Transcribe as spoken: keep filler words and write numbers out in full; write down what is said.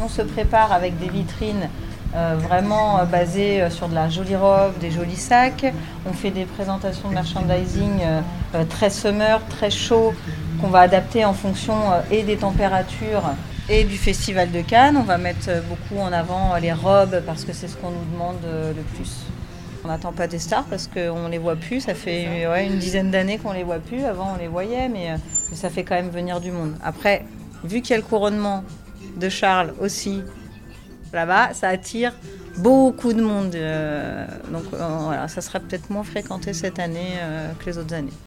on se prépare avec des vitrines euh, vraiment euh, basées euh, sur de la jolie robe, des jolis sacs. On fait des présentations de merchandising euh, euh, très summer, très chaud, qu'on va adapter en fonction euh, et des températures et du Festival de Cannes. On va mettre beaucoup en avant les robes parce que c'est ce qu'on nous demande euh, le plus. On n'attend pas des stars parce qu'on ne les voit plus. Ça fait ouais, une dizaine d'années qu'on ne les voit plus. Avant, on les voyait, mais, euh, mais ça fait quand même venir du monde. Après, vu qu'il y a le couronnement de Charles aussi là-bas, ça attire beaucoup de monde. Euh, donc euh, voilà, ça sera peut-être moins fréquenté cette année euh, que les autres années.